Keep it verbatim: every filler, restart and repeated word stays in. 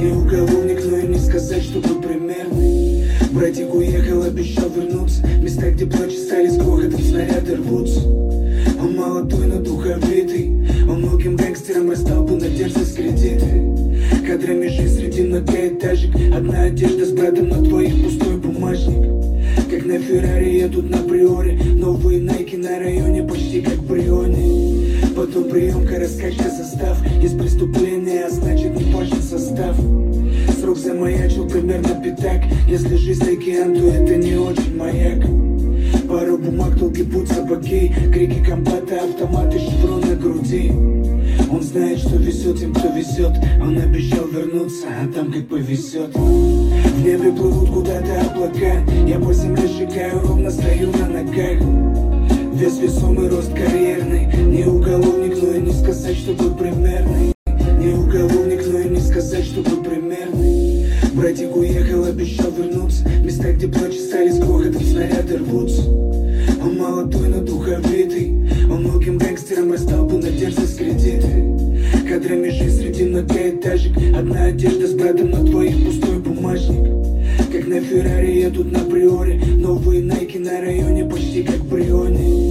Не уголовник, но и не сказать, чтобы примерный. Братик уехал, обещал вернуться. Места, где плачи стали с грохотом, снаряды рвутся. Он молодой, но духовитый. Он многим гангстерам расстал бы на дерзость кредиты. Кадрами жизнь среди многоэтажек. Одна одежда с братом на двоих, пустой бумажник. Как на Феррари едут на Приоре. Новые Найки на районе, почти как Бриони. Потом приемка, раскачка, состав. Есть преступление, а значит не важен состав. Срок замаячил примерно пятак. Если жизнь океан, то это не очень маяк. Пару бумаг, долгий путь, собаки. Крики комбата, автоматы, шеврон на груди. Он знает, что везет тем, кто везет. Он обещал вернуться, а там как повезет. В небе плывут куда-то облака. Я по земле шагаю, ровно стою на ногах. Вес весомый, рост карьерный. Не уголовник, но и не сказать, чтобы примерный. Не уголовник, но и не сказать, чтобы примерный. Братик уехал, обещал вернуться. Места, где плачи стали с грохотом, снаряды рвутся. Он молодой, но духовитый. Он многим гангстерам расстал бы на дерзость кредиты. Кадрами жизнь среди многоэтажек. Одна одежда с братом на двоих, пустой бумажник. Как на Феррари едут на Приоре. Новые Найки на районе, почти как Бриони.